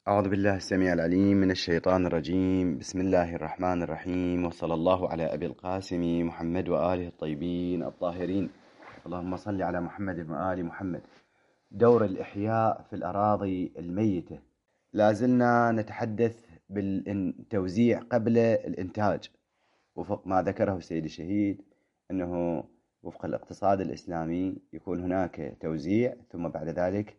أعوذ بالله السميع العليم من الشيطان الرجيم. بسم الله الرحمن الرحيم، وصلى الله على أبي القاسم محمد وآله الطيبين الطاهرين. اللهم صل على محمد وآل محمد. دور الإحياء في الأراضي الميتة. لازلنا نتحدث بالتوزيع قبل الإنتاج، وفق ما ذكره السيد الشهيد أنه وفق الاقتصاد الإسلامي يكون هناك توزيع، ثم بعد ذلك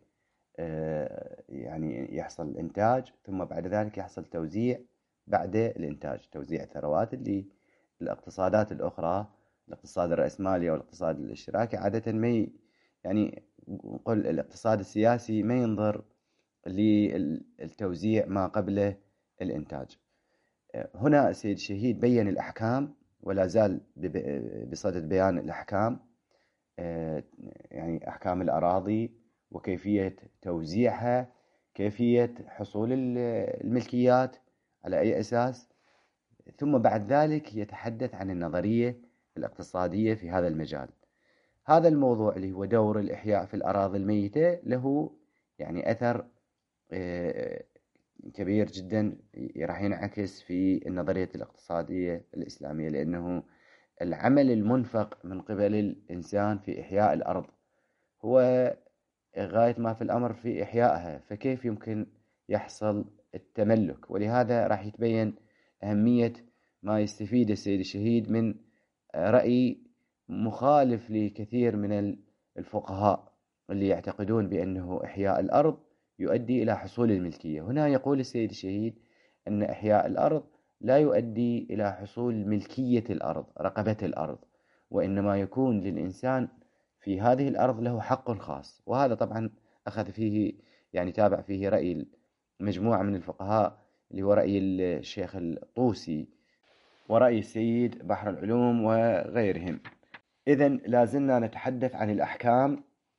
يعني يحصل إنتاج، ثم بعد ذلك يحصل توزيع بعد الإنتاج، توزيع الثروات اللي الاقتصادات الأخرى، الاقتصاد الرأسمالي أو الاقتصاد الاشتراكي عادة ما يعني نقول الاقتصاد السياسي ما ينظر للتوزيع ما قبل الإنتاج. هنا السيد الشهيد بين الأحكام، ولا زال بصدد بيان الأحكام، يعني أحكام الأراضي وكيفية توزيعها، كيفية حصول الملكيات على أي أساس، ثم بعد ذلك يتحدث عن النظرية الاقتصادية في هذا المجال. هذا الموضوع اللي هو دور الإحياء في الأراضي الميتة له يعني أثر كبير جدا راح ينعكس في النظرية الاقتصادية الإسلامية، لأنه العمل المنفق من قبل الإنسان في إحياء الأرض هو غاية ما في الأمر في إحيائها، فكيف يمكن يحصل التملك؟ ولهذا راح يتبين أهمية ما يستفيد السيد الشهيد من رأي مخالف لكثير من الفقهاء اللي يعتقدون بأنه إحياء الأرض يؤدي إلى حصول الملكية. هنا يقول السيد الشهيد أن إحياء الأرض لا يؤدي إلى حصول ملكية الأرض، رقبة الأرض، وإنما يكون للإنسان في هذه الأرض له حق خاص. وهذا طبعا أخذ فيه يعني تابع فيه رأي مجموعة من الفقهاء اللي هو رأي الشيخ الطوسي ورأي السيد بحر العلوم وغيرهم. إذن لازلنا نتحدث عن الأحكام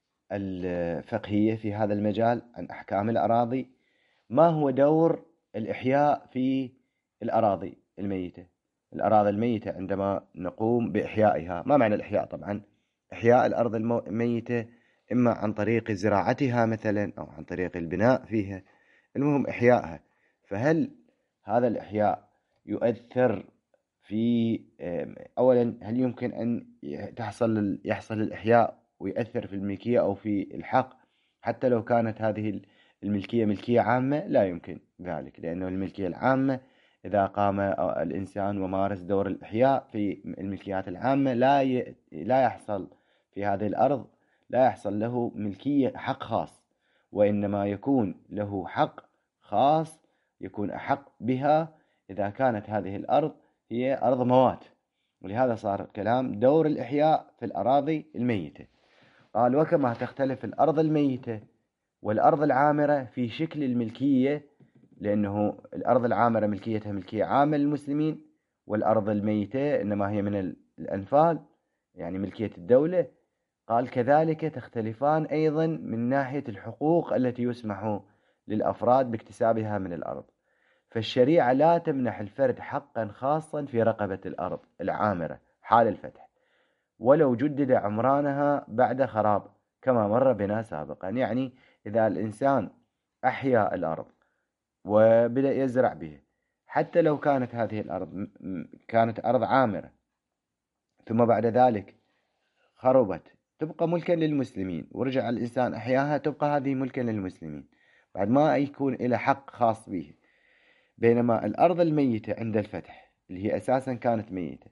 الفقهية في هذا المجال، عن أحكام الأراضي. ما هو دور الإحياء في الأراضي الميتة؟ الأراضي الميتة عندما نقوم بإحيائها، ما معنى الإحياء؟ طبعا إحياء الأرض الميتة إما عن طريق زراعتها مثلا أو عن طريق البناء فيها، المهم إحيائها. فهل هذا الإحياء يؤثر في أولا هل يمكن أن يحصل الإحياء ويؤثر في الملكية أو في الحق حتى لو كانت هذه الملكية ملكية عامة؟ لا يمكن ذلك، لأنه الملكية العامة إذا قام الإنسان ومارس دور الإحياء في الملكيات العامة لا يحصل في هذه الأرض، لا يحصل له ملكية حق خاص، وإنما يكون له حق خاص يكون أحق بها إذا كانت هذه الأرض هي أرض موات. ولهذا صار كلام دور الإحياء في الأراضي الميتة. قال: وكما تختلف الأرض الميتة والأرض العامرة في شكل الملكية، لأنه الأرض العامرة ملكيتها ملكية عامة للمسلمين، والأرض الميتة إنما هي من الأنفال يعني ملكية الدولة. قال: كذلك تختلفان أيضا من ناحية الحقوق التي يسمح للأفراد باكتسابها من الأرض. فالشريعة لا تمنح الفرد حقا خاصا في رقبة الأرض العامرة حال الفتح، ولو جدد عمرانها بعد خراب، كما مر بنا سابقا. يعني إذا الإنسان أحيا الأرض وبدأ يزرع به، حتى لو كانت هذه الأرض كانت أرض عامرة ثم بعد ذلك خربت، تبقى ملكا للمسلمين، ورجع الإنسان أحياها، تبقى هذه ملكا للمسلمين بعد ما يكون إلى حق خاص به. بينما الأرض الميتة عند الفتح اللي هي أساسا كانت ميتة،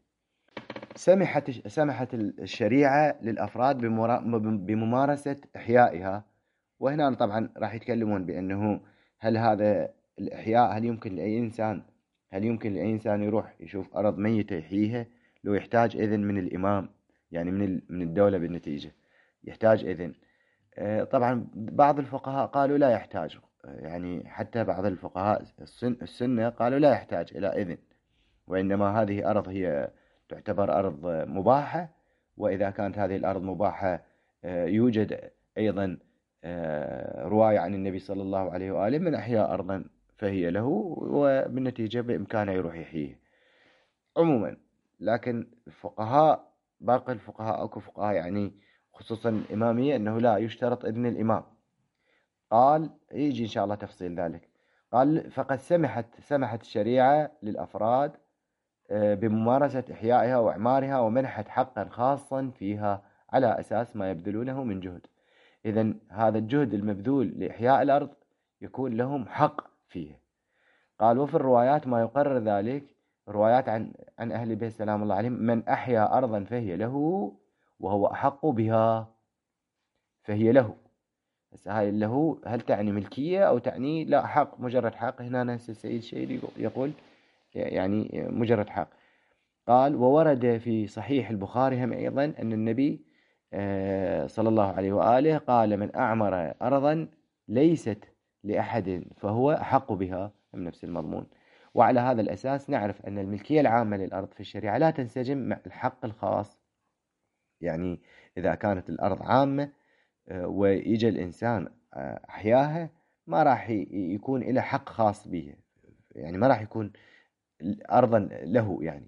سمحت الشريعة للأفراد بممارسة إحيائها. وهنا طبعا راح يتكلمون بأنه هل هذا الإحياء هل يمكن لأي إنسان يروح يشوف أرض ميتة يحييها؟ لو يحتاج إذن من الإمام، يعني من الدولة بالنتيجة يحتاج إذن. طبعا بعض الفقهاء قالوا لا يحتاج، يعني حتى بعض الفقهاء السنة قالوا لا يحتاج إلى إذن، وإنما هذه أرض هي تعتبر أرض مباحة، وإذا كانت هذه الأرض مباحة يوجد أيضا رواية عن النبي صلى الله عليه وآله: من أحيا أرضا فهي له، وبالنتيجة بإمكانه يروح يحييه عموما. لكن باقي الفقهاء أكو فقهاء يعني خصوصا الإمامية أنه لا يشترط إذن الإمام. قال يجي إن شاء الله تفصيل ذلك. قال فقد سمحت الشريعة للأفراد بممارسة إحيائها وإعمارها، ومنحت حقا خاصا فيها على أساس ما يبذلونه من جهد. إذن هذا الجهد المبذول لإحياء الأرض يكون لهم حق فيه. قال وفي الروايات ما يقرر ذلك، روايات عن أهل البيت سلام الله عليهم: من أحيا أرضا فهي له وهو أحق بها. فهي له، بس هاي له هل تعني ملكية أو تعني لا حق، مجرد حق؟ هنا نفس السيد الشهيد يقول يعني مجرد حق. قال وورد في صحيح البخاري هم أيضا أن النبي صلى الله عليه وآله قال: من أعمر أرضا ليست لأحد فهو أحق بها، من نفس المضمون. وعلى هذا الأساس نعرف أن الملكية العامة للأرض في الشريعة لا تنسجم مع الحق الخاص. يعني إذا كانت الأرض عامة ويجي الإنسان أحياها، ما راح يكون له حق خاص به، يعني ما راح يكون أرضا له يعني.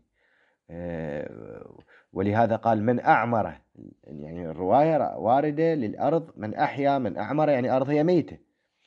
ولهذا قال من أعمره، يعني الرواية واردة للأرض من أحيا، من أعمر يعني أرض هي ميتة.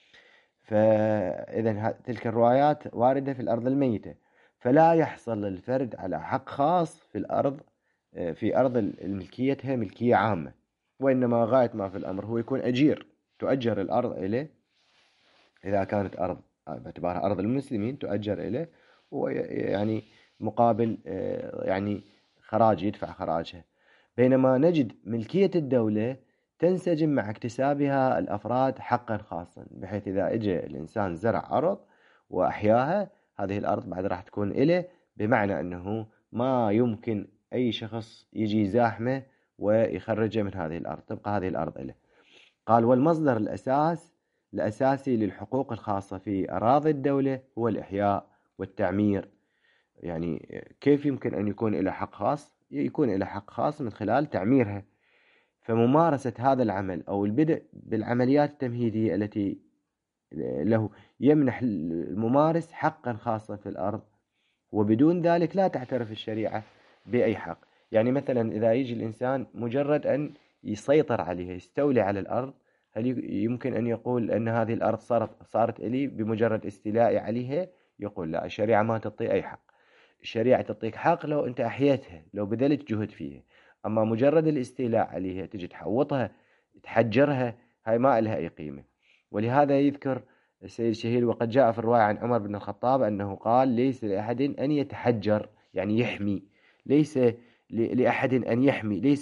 فإذا تلك الروايات واردة في الأرض الميتة، فلا يحصل للفرد على حق خاص في الأرض، في أرض الملكيتها ملكية عامة، وإنما غاية ما في الأمر هو يكون أجير، تؤجر الأرض إليه. إذا كانت أرض باعتبارها أرض المسلمين تؤجر إليه، ويعني مقابل يعني خراج، يدفع خراجها. بينما نجد ملكية الدولة تنسجم مع اكتسابها الأفراد حقا خاصا، بحيث إذا إجى الإنسان زرع أرض وأحياها، هذه الأرض بعد راح تكون إله، بمعنى أنه ما يمكن أي شخص يجي زاحمه ويخرجه من هذه الأرض، تبقى هذه الأرض إله. قال والمصدر الأساسي للحقوق الخاصة في أراضي الدولة هو الإحياء والتعمير. يعني كيف يمكن أن يكون له حق خاص؟ يكون له حق خاص من خلال تعميرها. فممارسة هذا العمل أو البدء بالعمليات التمهيدية التي له يمنح الممارس حقا خاصا في الأرض، وبدون ذلك لا تعترف الشريعة بأي حق. يعني مثلا إذا يجي الإنسان مجرد أن يسيطر عليها، يستولي على الأرض، هل يمكن أن يقول أن هذه الأرض صارت إلي بمجرد استيلائي عليها؟ يقول لا، الشريعة ما تعطي أي حق. الشريعة تعطيك حق لو أنت أحيتها، لو بذلت جهد فيها. أما مجرد الاستيلاء عليها، تجي تحوطها، تحجرها، هاي ما لها أي قيمة. ولهذا يذكر السيد الشهيد: وقد جاء في الرواية عن عمر بن الخطاب أنه قال: ليس لأحد أن يتحجر، يعني يحمي، ليس لأحد أن يحمي، ليس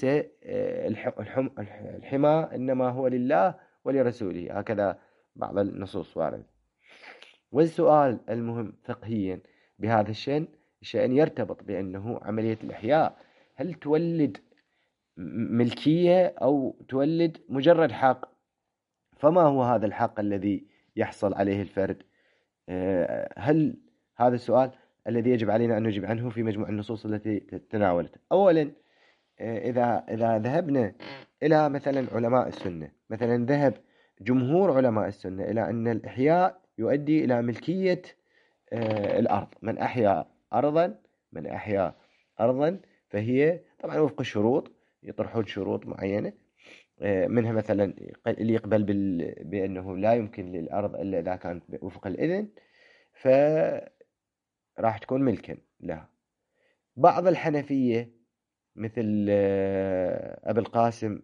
الحمى إنما هو لله ولرسوله. هكذا بعض النصوص واردة. والسؤال المهم فقهيا بهذا الشأن يرتبط بأنه عملية الإحياء هل تولد ملكية أو تولد مجرد حق؟ فما هو هذا الحق الذي يحصل عليه الفرد؟ هل هذا السؤال الذي يجب علينا أن نجيب عنه في مجموع النصوص التي تناولت. أولا، إذا ذهبنا إلى مثلا علماء السنة، مثلا ذهب جمهور علماء السنة إلى أن الإحياء يؤدي إلى ملكية الأرض. من أحيا أرضا فهي طبعا وفق الشروط، يطرحون شروط معينة، منها مثلا اللي يقبل بأنه لا يمكن للأرض إلا إذا كانت وفق الإذن، فراح تكون ملكا لها. بعض الحنفية مثل أبي القاسم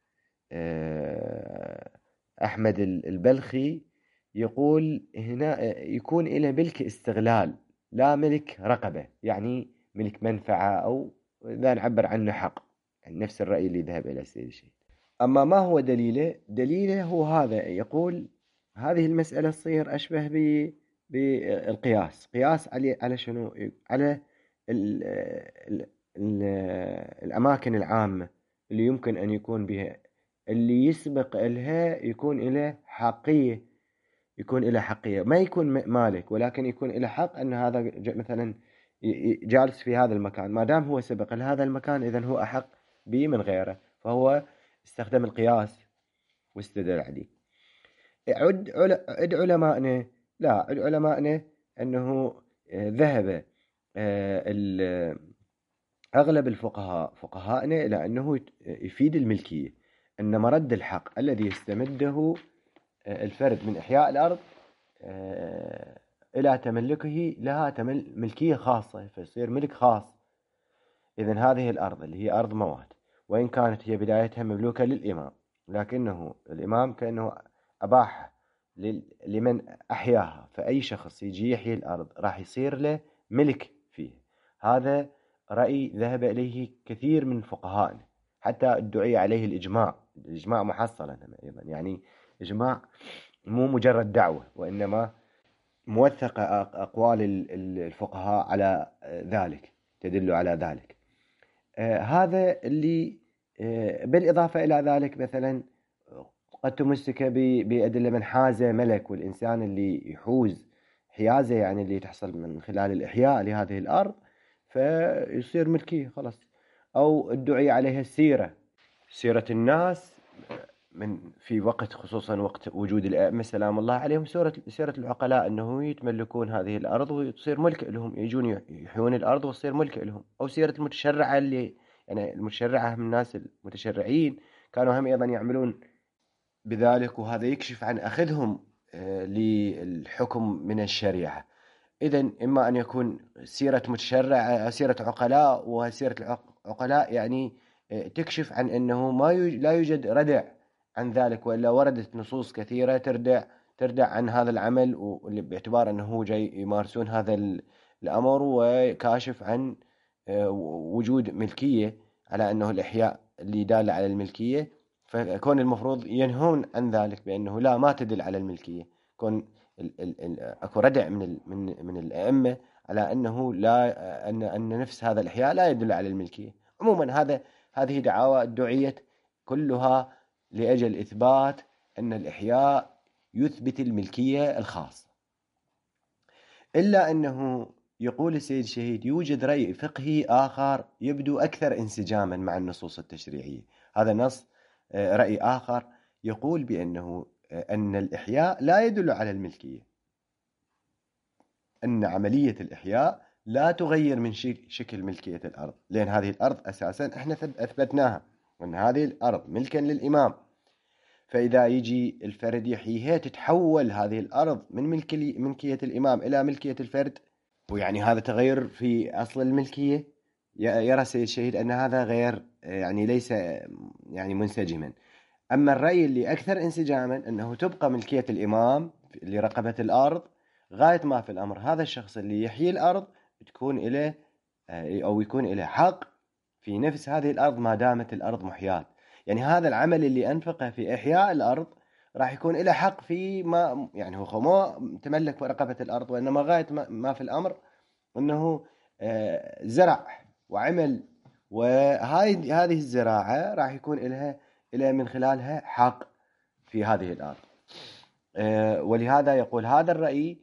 أحمد البلخي يقول هنا يكون إلى ملك استغلال، لا ملك رقبة، يعني ملك منفعة، أو إذا نعبر عنه حق، يعني نفس الرأي اللي ذهب إلى السيد الشيخ. أما ما هو دليله؟ دليله هو هذا، يقول هذه المسألة تصير أشبه بالقياس. قياس على شنو؟ على ال ال ال الأماكن العامة اللي يمكن أن يكون بها، اللي يسبق إلها يكون إلى حقية، ما يكون مالك، ولكن يكون إلى حق أن هذا مثلا جالس في هذا المكان، ما دام هو سبق لهذا المكان إذن هو أحق به من غيره، فهو استخدم القياس واستدل عليه. عد علماءنا، لا، عد علماءنا أنه ذهب أغلب فقهاءنا إلى أنه يفيد الملكية، أن مرد الحق الذي يستمده الفرد من إحياء الأرض إلى تملكه لها ملكية خاصة، فيصير ملك خاص. إذن هذه الأرض اللي هي أرض موات، وإن كانت هي بدايتها مملوكة للإمام، لكنه الإمام كأنه أباح لمن أحياها، فأي شخص يجي يحيي الأرض راح يصير له ملك فيه. هذا رأي ذهب إليه كثير من فقهائنا، حتى ادعي عليه الإجماع محصلا أيضا، يعني إجماع مو مجرد دعوة، وإنما موثقة أقوال الفقهاء على ذلك، تدل على ذلك. هذا اللي بالإضافة إلى ذلك مثلا قد تمسك بأدلة من حاز ملك، والإنسان اللي يحوز حيازة يعني اللي تحصل من خلال الإحياء لهذه الأرض فيصير ملكي خلاص. أو ادعي عليها سيرة الناس من في وقت، خصوصا وقت وجود الأئمة سلام الله عليهم، سيرة العقلاء أنه يتملكون هذه الأرض وتصير ملك لهم، يجون يحيون الأرض وتصير ملك لهم. أو سيرة المتشرعة اللي يعني المتشرعة من الناس المتشرعين كانوا هم أيضا يعملون بذلك، وهذا يكشف عن أخذهم للحكم من الشريعة. إذن إما أن يكون سيرة متشرع، سيرة عقلاء، وسيرة العقلاء يعني تكشف عن أنه لا يوجد ردع عن ذلك، وإلا وردت نصوص كثيرة تردع عن هذا العمل، باعتبار أنه جاي يمارسون هذا الأمر، وكاشف عن وجود ملكية، على أنه الإحياء اللي دال على الملكية، فكون المفروض ينهون عن ذلك بأنه لا، ما تدل على الملكية. كون اكو ردع من الائمه على انه لا، ان نفس هذا الاحياء لا يدل على الملكيه. عموما هذه دعاوى ادعيت كلها لاجل اثبات ان الاحياء يثبت الملكيه الخاصه. الا انه يقول السيد الشهيد يوجد راي فقهي اخر يبدو اكثر انسجاما مع النصوص التشريعيه. هذا نص راي اخر يقول بانه أن الإحياء لا يدل على الملكية، أن عملية الإحياء لا تغير من شكل ملكية الأرض، لأن هذه الأرض أساسا إحنا أثبتناها أن هذه الأرض ملكا للإمام. فإذا يجي الفرد يحييها تتحول هذه الأرض من ملكية الإمام إلى ملكية الفرد، ويعني هذا تغير في أصل الملكية. يرى السيد الشهيد أن هذا غير يعني ليس يعني منسجما. أما الرأي اللي أكثر انسجاما أنه تبقى ملكية الإمام لرقبة الأرض غاية ما في الأمر هذا الشخص اللي يحيي الأرض تكون إليه أو يكون إليه حق في نفس هذه الأرض ما دامت الأرض محياة. يعني هذا العمل اللي أنفقه في إحياء الأرض راح يكون إليه حق في ما، يعني هو ما تملك رقبة الأرض، وإنما غاية ما في الأمر أنه زرع وعمل، وهذه الزراعة راح يكون إلى من خلالها حق في هذه الأرض. ولهذا يقول هذا الرأي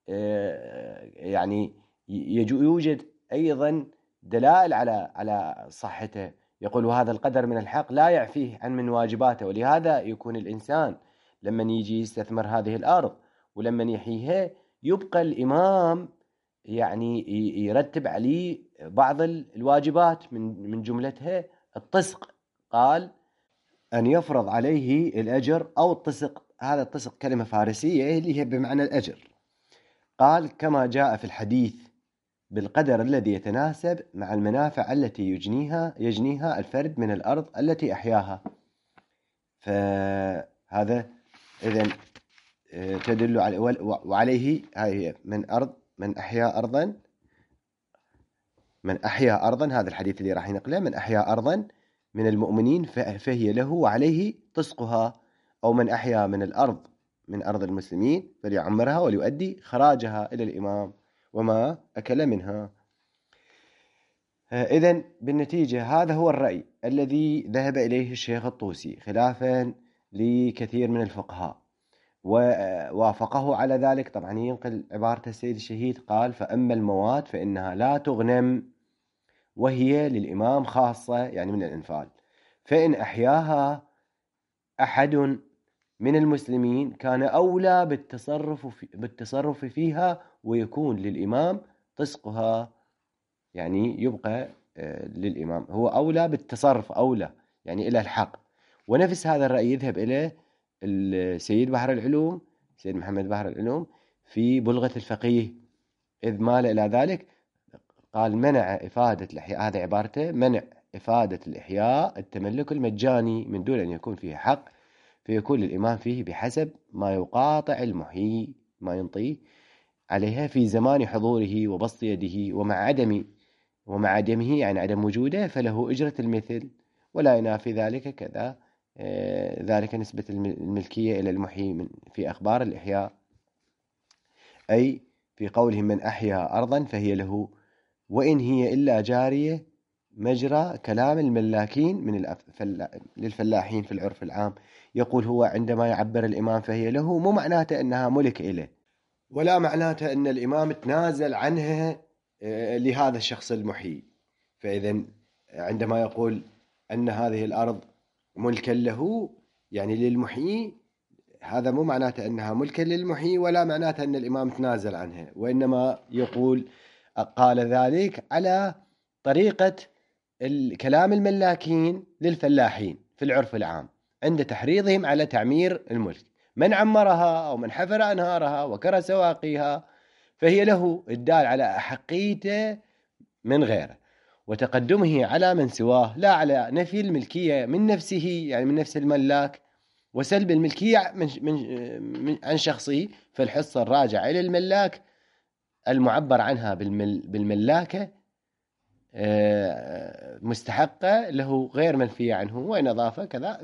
يعني يوجد أيضا دلائل على صحته. يقول وهذا القدر من الحق لا يعفيه عن من واجباته، ولهذا يكون الإنسان لما يجي يستثمر هذه الأرض ولما يحييها يبقى الإمام يعني يرتب عليه بعض الواجبات من جملتها الطسق. قال أن يفرض عليه الأجر أو الطسق. هذا الطسق كلمة فارسية اللي هي بمعنى الأجر. قال كما جاء في الحديث بالقدر الذي يتناسب مع المنافع التي يجنيها الفرد من الأرض التي أحياها. فهذا إذن تدل على وعليه هذه من أحيا أرضا هذا الحديث اللي راح نقله، من أحيا أرضا من المؤمنين فهي له وعليه طسقها. أو من أحيا من أرض المسلمين فليعمرها وليؤدي خراجها إلى الإمام وما أكل منها. إذن بالنتيجة هذا هو الرأي الذي ذهب إليه الشيخ الطوسي خلافا لكثير من الفقهاء، ووافقه على ذلك. طبعا ينقل عبارة السيد الشهيد قال فأما المواد فإنها لا تغنم وهي للإمام خاصة، يعني من الإنفال، فإن أحياها أحد من المسلمين كان أولى بالتصرف فيها ويكون للإمام طسقها، يعني يبقى للإمام هو أولى بالتصرف، أولى يعني إلى الحق. ونفس هذا الرأي يذهب إليه السيد بحر العلوم، سيد محمد بحر العلوم، في بلغة الفقيه، إذ مال إلى ذلك قال منع إفادة الإحياء، هذه عبارته، منع إفادة الإحياء التملك المجاني من دون أن يكون فيه حق، فيكون للإمام فيه بحسب ما يقاطع المحيي ما ينطيه عليها في زمان حضوره وبسط يده، ومع عدمه يعني عدم وجوده فله أجرة المثل، ولا ينافي ذلك كذا ذلك نسبة الملكية إلى المحيي في أخبار الإحياء، أي في قولهم من أحيا أرضا فهي له وإن هي إلا جارية مجرى كلام الملاكين للفلاحين في العرف العام. يقول هو عندما يعبر الإمام فهي له مو معناته أنها ملك إله، ولا معناته أن الإمام تنازل عنها لهذا الشخص المحيي. فإذا عندما يقول أن هذه الأرض ملكا له يعني للمحيي، هذا مو معناته أنها ملكا للمحيي، ولا معناته أن الإمام تنازل عنها، وإنما يقول قال ذلك على طريقة الكلام الملاكين للفلاحين في العرف العام عند تحريضهم على تعمير الملك. من عمرها أو من حفر أنهارها وكرى سواقيها فهي له، الدال على أحقيته من غيره وتقدمه على من سواه، لا على نفي الملكية من نفسه يعني من نفس الملاك وسلب الملكية عن شخصه. فالحصة الراجعة إلى الملاك المعبر عنها بالملاكة مستحقة له غير منفية عنه، وإن أضاف كذا.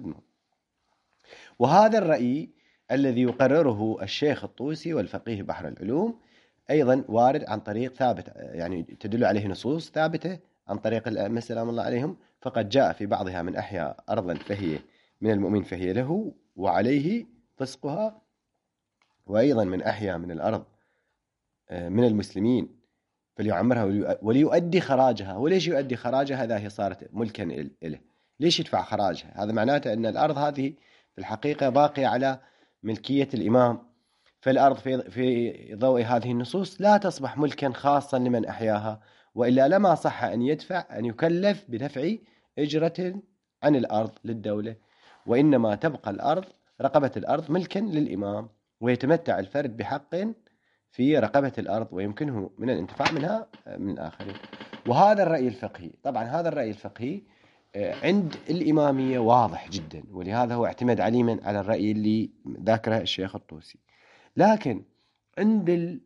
وهذا الرأي الذي يقرره الشيخ الطوسي والفقيه بحر العلوم أيضا وارد عن طريق ثابت، يعني تدل عليه نصوص ثابتة عن طريق الأئمة سلام الله عليهم، فقد جاء في بعضها من أحيا أرضا فهي من المؤمن فهي له وعليه فسقها، وأيضا من أحيا من الأرض من المسلمين فليعمرها وليؤدي خراجها. وليش يؤدي خراجها؟ هذا هي صارت ملكا له، ليش يدفع خراجها؟ هذا معناته أن الأرض هذه في الحقيقة باقية على ملكية الإمام، فالأرض في ضوء هذه النصوص لا تصبح ملكا خاصا لمن أحياها، وإلا لما صح أن يكلف بدفع أجرة عن الأرض للدولة، وإنما تبقى الأرض رقبة الأرض ملكا للإمام، ويتمتع الفرد بحق في رقبة الأرض ويمكنه من الانتفاع منها من الآخرين. وهذا الرأي الفقهي، طبعا هذا الرأي الفقهي عند الإمامية واضح جدا، ولهذا هو اعتمد عليما على الرأي اللي ذكره الشيخ الطوسي. لكن عند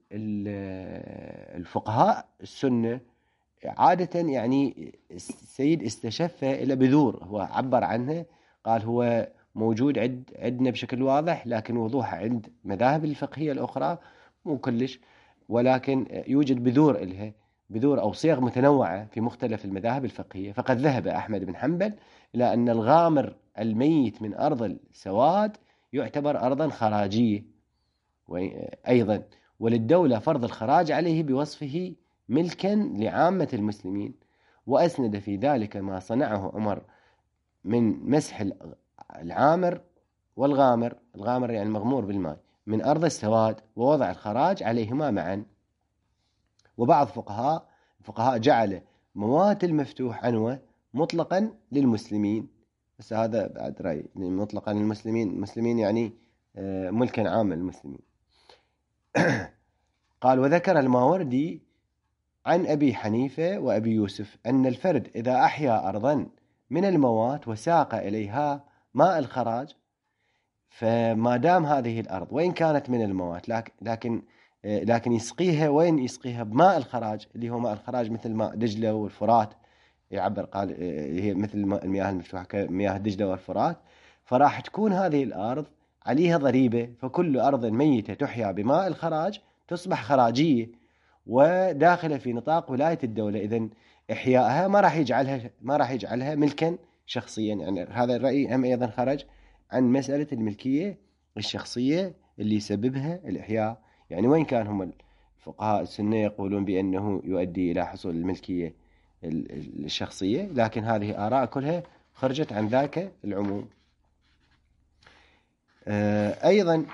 الفقهاء السنة عادة يعني السيد استشف إلى بذور، هو عبر عنه قال هو موجود عندنا بشكل واضح، لكن وضوحه عند مذاهب الفقهية الأخرى مو كلش، ولكن يوجد بذور إلها، بذور أو صيغ متنوعة في مختلف المذاهب الفقهية. فقد ذهب أحمد بن حنبل إلى أن الغامر الميت من أرض السواد يعتبر أرضا خراجية أيضا، وللدولة فرض الخراج عليه بوصفه ملكا لعامة المسلمين، وأسند في ذلك ما صنعه عمر من مسح العامر والغامر، الغامر يعني المغمور بالماء، من أرض السواد ووضع الخراج عليهما معا. وبعض الفقهاء جعل موات المفتوح عنوة مطلقا للمسلمين، بس هذا بعد رأي مطلقا للمسلمين، المسلمين يعني ملكا عاما للمسلمين. قال وذكر الماوردي عن أبي حنيفة وأبي يوسف أن الفرد إذا أحيا أرضا من الموات وساق إليها ماء الخراج، فما دام هذه الأرض وإن كانت من الموات لكن يسقيها، وين يسقيها؟ بماء الخراج، اللي هو ماء الخراج مثل ماء دجلة والفرات، يعبر قال هي مثل المياه المفتوحة كمياه دجلة والفرات، فراح تكون هذه الأرض عليها ضريبة، فكل أرض ميتة تحيا بماء الخراج تصبح خراجية وداخلة في نطاق ولاية الدولة. إذن إحيائها ما راح يجعلها ملكا شخصيا. يعني هذا الرأي هم أيضا خرج عن مسألة الملكية الشخصية اللي يسببها الإحياء، يعني وين كان هم الفقهاء السنة يقولون بأنه يؤدي إلى حصول الملكية الشخصية، لكن هذه آراء كلها خرجت عن ذاك العموم. أيضا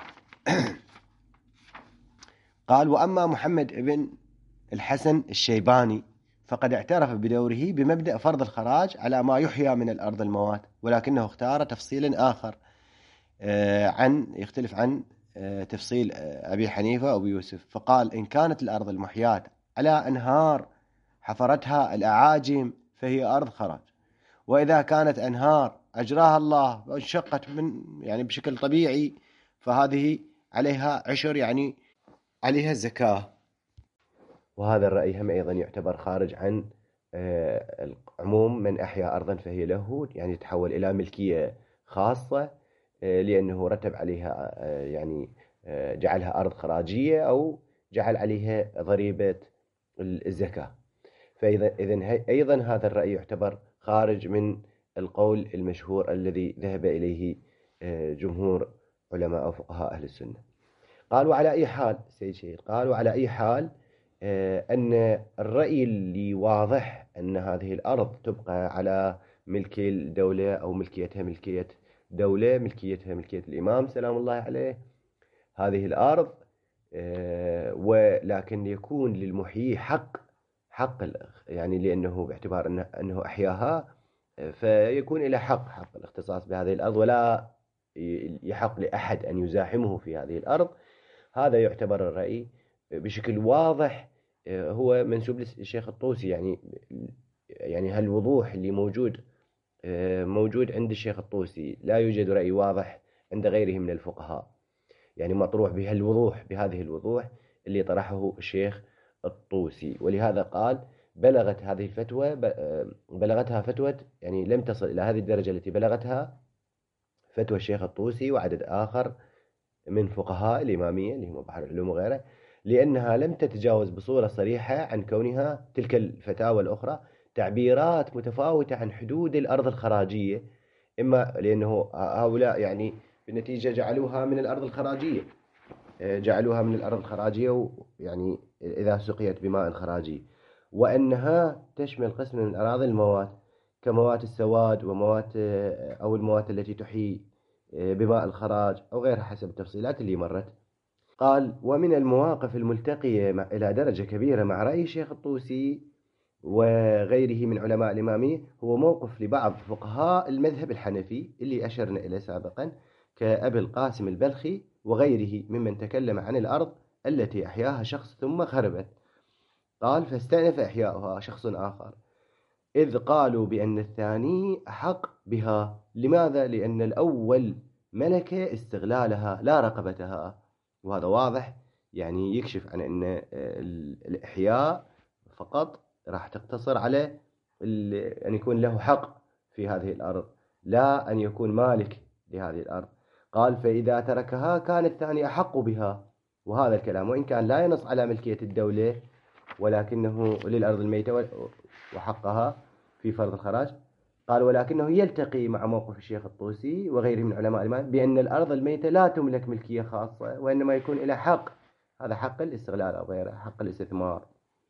قال وأما محمد بن الحسن الشيباني فقد اعترف بدوره بمبدأ فرض الخراج على ما يحيى من الأرض الموات، ولكنه اختار تفصيلا آخر يختلف عن تفصيل أبي حنيفة وأبي يوسف، فقال: إن كانت الأرض المحياة على أنهار حفرتها الأعاجم فهي أرض خراج، وإذا كانت أنهار أجراها الله وانشقت من يعني بشكل طبيعي فهذه عليها عشر، يعني عليها الزكاة. وهذا الرأي هم أيضا يعتبر خارج عن عموم من أحيا أرضا فهي له، يعني تحول إلى ملكية خاصة لأنه رتب عليها يعني جعلها أرض خراجية أو جعل عليها ضريبة الزكاة. فإذا أيضا هذا الرأي يعتبر خارج من القول المشهور الذي ذهب إليه جمهور علماء أو فقهاء أهل السنة. قالوا على أي حال سيد شهيد، قالوا على أي حال أن الرأي اللي واضح أن هذه الأرض تبقى على ملك الدولة أو ملكيتها ملكية دولة، ملكيتها ملكية الإمام سلام الله عليه هذه الأرض، ولكن يكون للمحيي حق يعني لأنه باعتبار أنه أحياها فيكون إلى حق الاختصاص بهذه الأرض، ولا يحق لأحد أن يزاحمه في هذه الأرض. هذا يعتبر الرأي بشكل واضح هو منسوب للشيخ الطوسي، يعني هالوضوح اللي موجود عند الشيخ الطوسي لا يوجد رأي واضح عند غيره من الفقهاء، يعني مطروح بهذه الوضوح اللي طرحه الشيخ الطوسي. ولهذا قال بلغت هذه الفتوى بلغتها فتوى، يعني لم تصل إلى هذه الدرجة التي بلغتها فتوى الشيخ الطوسي وعدد آخر من فقهاء الإمامية اللي هم بحر العلوم وغيره، لأنها لم تتجاوز بصورة صريحة عن كونها تلك الفتاوى الأخرى تعبيرات متفاوتة عن حدود الأرض الخراجية، إما لأنه هؤلاء يعني بالنتيجة جعلوها من الأرض الخراجية ويعني إذا سقيت بماء خراجي، وأنها تشمل قسم من أراضي الموات كموات السواد وموات أو الموات التي تحيي بماء الخراج أو غيرها حسب التفصيلات اللي مرت. قال: ومن المواقف الملتقية إلى درجة كبيرة مع رأي الشيخ الطوسي وغيره من علماء الإمامية هو موقف لبعض فقهاء المذهب الحنفي اللي أشرنا إليه سابقا كأبي القاسم البلخي وغيره ممن تكلم عن الأرض التي أحياها شخص ثم خربت. قال: فاستأنف إحياؤها شخص آخر، إذ قالوا بأن الثاني أحق بها. لماذا؟ لأن الأول ملك استغلالها لا رقبتها. وهذا واضح، يعني يكشف عن أن الإحياء فقط راح تقتصر على أن يكون له حق في هذه الأرض، لا أن يكون مالك لهذه الأرض. قال: فإذا تركها كان الثاني أحق بها. وهذا الكلام وإن كان لا ينص على ملكية الدولة ولكنه للأرض الميتة وحقها في فرض الخراج. قال: ولكنه يلتقي مع موقف الشيخ الطوسي وغيره من علماء الإمام بأن الأرض الميتة لا تملك ملكية خاصة وإنما يكون إلى حق، هذا حق الاستغلال أو غيره حق الاستثمار.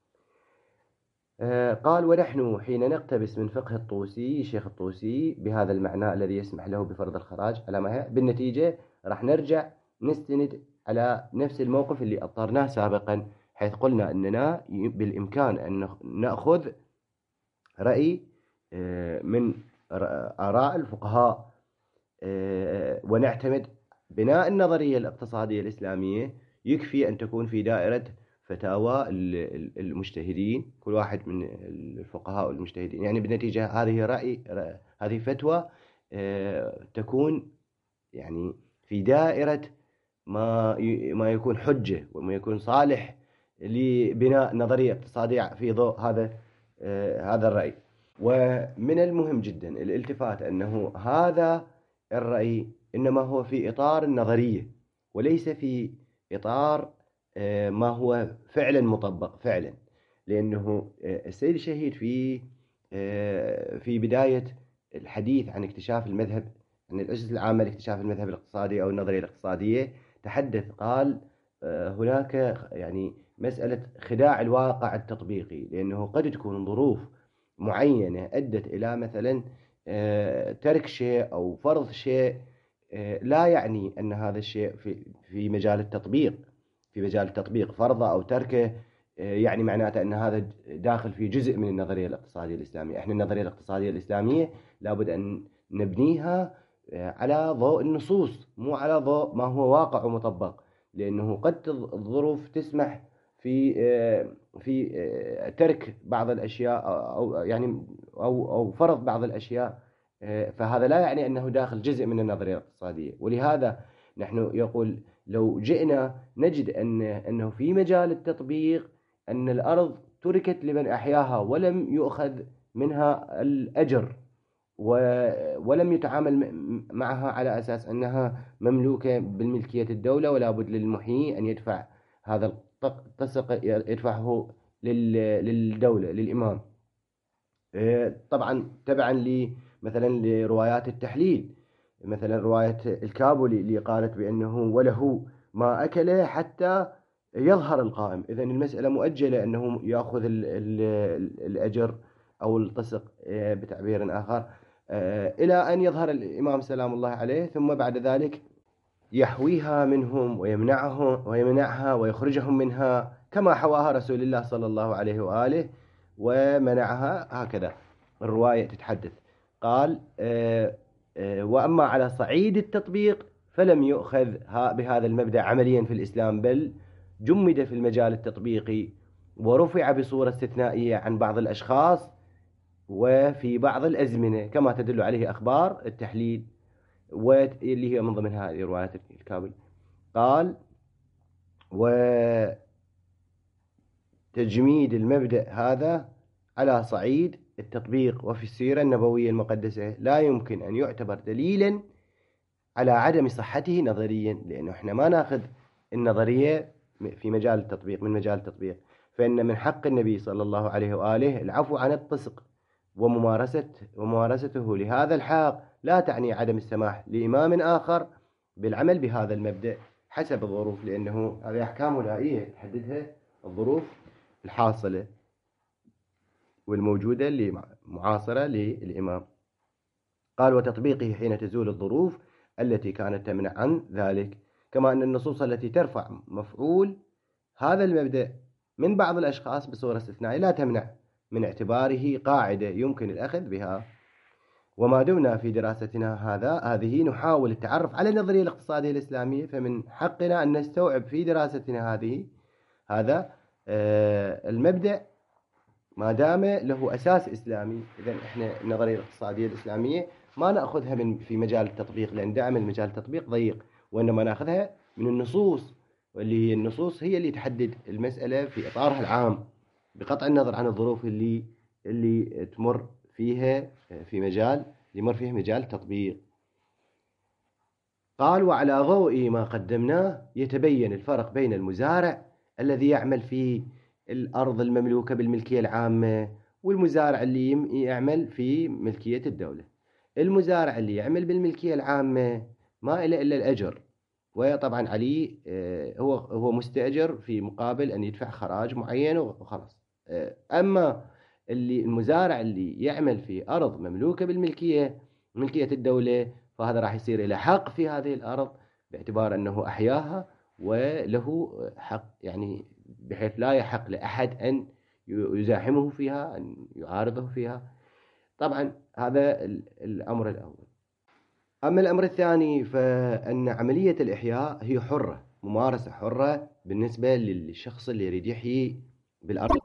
قال: ونحن حين نقتبس من فقه الطوسي الشيخ الطوسي بهذا المعنى الذي يسمح له بفرض الخراج على ما هي، بالنتيجة راح نرجع نستند على نفس الموقف اللي أطرناه سابقا، حيث قلنا أننا بالإمكان أن نأخذ رأي من آراء الفقهاء ونعتمد بناء النظرية الاقتصادية الإسلامية يكفي أن تكون في دائرة فتاوى المجتهدين، كل واحد من الفقهاء والمجتهدين، يعني بالنتيجة هذه فتوى تكون يعني في دائرة ما يكون حجة وما يكون صالح لبناء نظرية اقتصادية في ضوء هذا الرأي. ومن المهم جدا الالتفات أنه هذا الرأي إنما هو في إطار النظرية وليس في إطار ما هو فعلا مطبق فعلا، لأنه السيد الشهيد في بداية الحديث عن اكتشاف المذهب، عن الأسس العامة لاكتشاف المذهب الاقتصادي أو النظرية الاقتصادية، تحدث قال هناك يعني مسألة خداع الواقع التطبيقي، لأنه قد تكون ظروف معينة أدت إلى مثلا ترك شيء أو فرض شيء، لا يعني أن هذا الشيء في مجال التطبيق فرضه أو تركه يعني معناته أن هذا داخل في جزء من النظرية الاقتصادية الإسلامية. إحنا النظرية الاقتصادية الإسلامية لابد أن نبنيها على ضوء النصوص، مو على ضوء ما هو واقع ومطبق، لأنه قد الظروف تسمح في ترك بعض الأشياء أو يعني أو فرض بعض الأشياء، فهذا لا يعني أنه داخل جزء من النظرية الاقتصادية. ولهذا نحن يقول لو جئنا نجد أنه في مجال التطبيق أن الأرض تركت لمن أحياها ولم يؤخذ منها الأجر ولم يتعامل معها على أساس أنها مملوكة بالملكية الدولة، ولا بد للمحيي أن يدفع هذا الطسق، يدفعه للدولة للإمام. طبعا تبعا مثلا لروايات التحليل، مثلا رواية الكابولي اللي قالت بأنه وله ما أكله حتى يظهر القائم. إذن المسألة مؤجلة أنه يأخذ الأجر أو الطسق بتعبير آخر إلى أن يظهر الإمام سلام الله عليه، ثم بعد ذلك يحويها منهم ويمنعها ويخرجهم منها كما حواها رسول الله صلى الله عليه وآله ومنعها. هكذا الرواية تتحدث. قال وأما على صعيد التطبيق فلم يؤخذ بهذا المبدأ عمليا في الإسلام، بل جمد في المجال التطبيقي ورفع بصورة استثنائية عن بعض الأشخاص وفي بعض الأزمنة كما تدل عليه أخبار التحليل واللي هي من ضمن هذه روايات الكابل. قال وتجميد المبدأ هذا على صعيد التطبيق وفي السيرة النبوية المقدسة لا يمكن أن يعتبر دليلا على عدم صحته نظريا، لأنه إحنا ما نأخذ النظرية في مجال التطبيق من مجال التطبيق، فإن من حق النبي صلى الله عليه وآله العفو عن الطسق وممارسته لهذا الحق لا تعني عدم السماح لإمام آخر بالعمل بهذا المبدأ حسب الظروف، لأنه هذه أحكام ولائية تحددها الظروف الحاصلة والموجودة اللي معاصرة للإمام. قال وتطبيقه حين تزول الظروف التي كانت تمنع عن ذلك، كما أن النصوص التي ترفع مفعول هذا المبدأ من بعض الأشخاص بصورة استثنائية لا تمنع من اعتباره قاعدة يمكن الأخذ بها. وما دمنا في دراستنا هذه نحاول التعرف على النظرية الاقتصادية الإسلامية، فمن حقنا أن نستوعب في دراستنا هذا المبدأ ما دام له أساس إسلامي. إذن إحنا النظرية الاقتصادية الإسلامية ما نأخذها في مجال التطبيق، لأن دائما مجال التطبيق ضيق، وإنما نأخذها من النصوص، واللي هي النصوص هي اللي تحدد المسألة في إطارها العام بقطع النظر عن الظروف اللي تمر فيها مجال التطبيق. قال وعلى ضوء ما قدمناه يتبين الفرق بين المزارع الذي يعمل في الأرض المملوكة بالملكية العامة والمزارع اللي يعمل في ملكية الدولة. المزارع اللي يعمل بالملكية العامة ما إلا الأجر، وطبعا عليه هو مستأجر في مقابل أن يدفع خراج معين وخلاص. أما المزارع اللي يعمل في أرض مملوكة ملكية الدولة، فهذا راح يصير له حق في هذه الأرض باعتبار أنه أحياها وله حق، يعني بحيث لا يحق لأحد أن يزاحمه فيها، أن يعارضه فيها. طبعا هذا الأمر الأول. أما الأمر الثاني فأن عملية الإحياء هي حرة، ممارسة حرة بالنسبة للشخص اللي يريد يحيي بالأرض.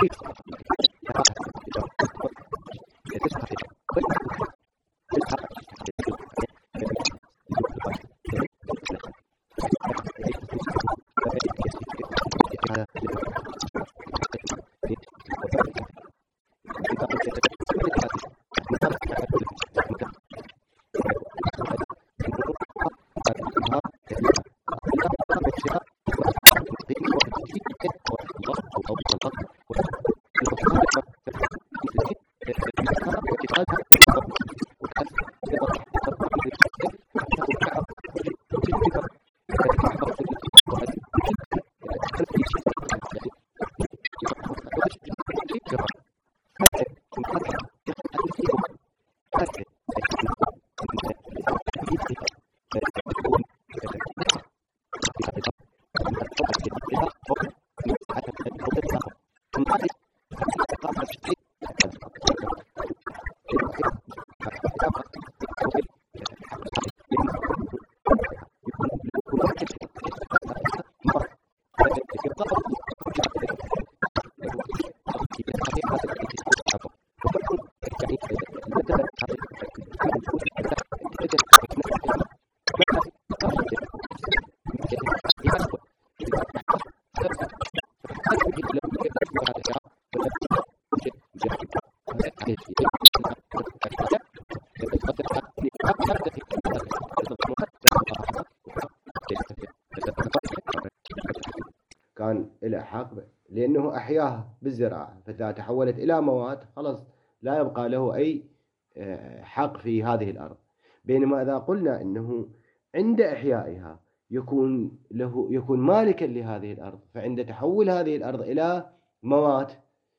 كان له حق لأنه أحياها بالزراعة، فإذا تحولت إلى مواد خلاص لا يبقى له أي حق في هذه الأرض. بينما إذا قلنا أنه عند إحيائها يكون مالكا لهذه الأرض، فعند تحول هذه الأرض إلى مواد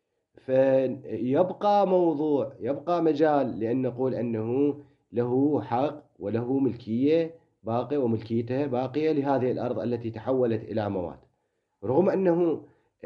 يبقى مجال لأن نقول أنه له حق وله ملكية باقية، وملكيته باقية لهذه الأرض التي تحولت إلى مواد، رغم أنه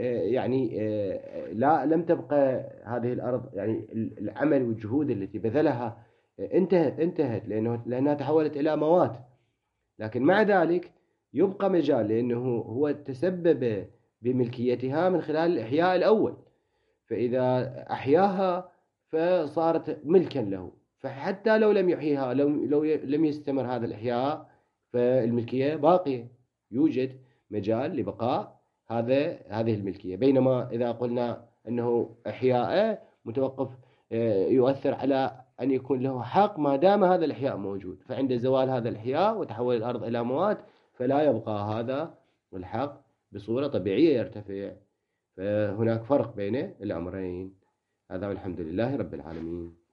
لم تبقى هذه الأرض، يعني العمل والجهود التي بذلها انتهت لأنها تحولت إلى مواد. لكن مع ذلك يبقى مجال لأنه هو تسبب بملكيتها من خلال الإحياء الأول، فإذا أحياها فصارت ملكا له، فحتى لو لم يحييها، لو لم يستمر هذا الإحياء، فالملكية باقية، يوجد مجال لبقاء هذه الملكية. بينما إذا قلنا أنه إحياء متوقف يؤثر على أن يكون له حق ما دام هذا الإحياء موجود، فعند زوال هذا الإحياء وتحول الأرض إلى مواد فلا يبقى هذا الحق بصورة طبيعية يرتفع. فهناك فرق بين الأمرين. هذا والحمد لله رب العالمين.